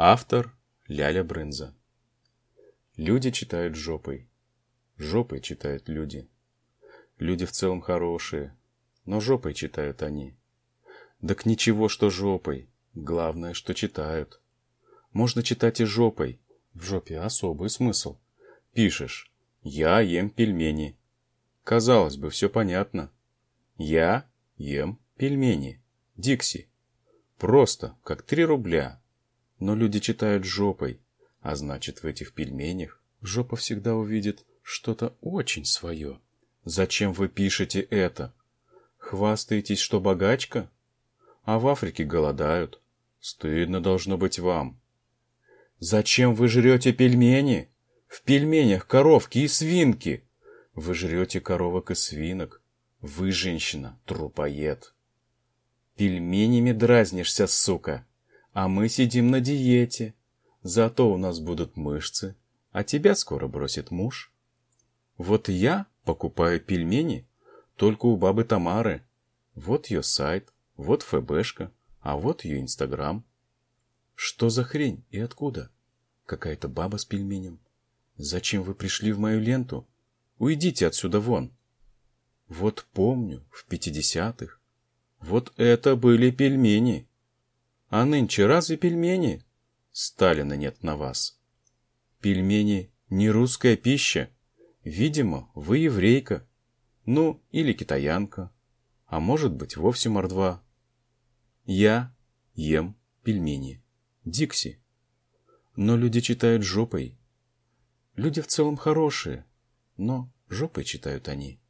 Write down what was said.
Автор Ляля Брынза. Люди читают жопой. Жопой читают люди. Люди в целом хорошие, но жопой читают они. Так ничего, что жопой. Главное, что читают. Можно читать и жопой. В жопе особый смысл. Пишешь: «Я ем пельмени». Казалось бы, все понятно. Я ем пельмени. Дикси. Просто, как 3 рубля. Но люди читают жопой, а значит, в этих пельменях жопа всегда увидит что-то очень свое. Зачем вы пишете это? Хвастаетесь, что богачка? А в Африке голодают. Стыдно должно быть вам. Зачем вы жрете пельмени? В пельменях коровки и свинки. Вы жрете коровок и свинок. Вы, женщина, трупоед. Пельменями дразнишься, сука. А мы сидим на диете. Зато у нас будут мышцы, а тебя скоро бросит муж. Вот я покупаю пельмени только у бабы Тамары. Вот ее сайт, вот ФБшка, а вот ее Инстаграм. Что за хрень и откуда? Какая-то баба с пельменем. Зачем вы пришли в мою ленту? Уйдите отсюда вон. Вот помню, в 50-х. Вот это были пельмени. А нынче разве пельмени? Сталина нет на вас. Пельмени не русская пища. Видимо, вы еврейка. Ну, или китаянка. А может быть, вовсе мордва. Я ем пельмени. Дикси. Но люди читают жопой. Люди в целом хорошие, но жопой читают они.